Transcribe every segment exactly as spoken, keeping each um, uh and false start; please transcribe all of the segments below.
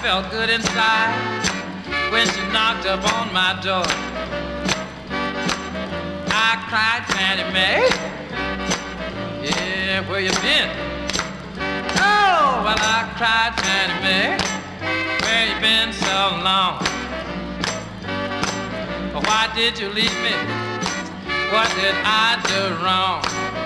felt good inside when she knocked up on my door. I cried, Fannie Mae, yeah, where you been? Oh, well, I cried, Fannie Mae, where you been so long? Why did you leave me? What did I do wrong?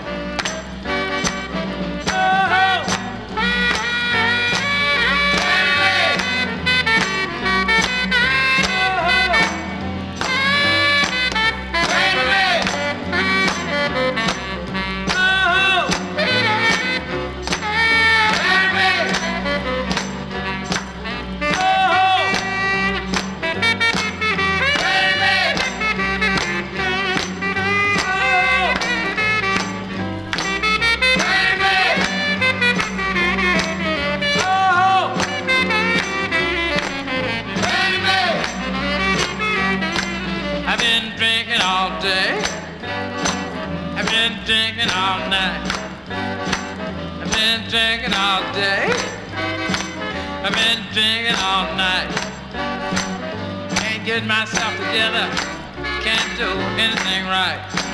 Drinking all night. I've been drinking all day. I've been drinking all night. Can't get myself together. Can't do anything right.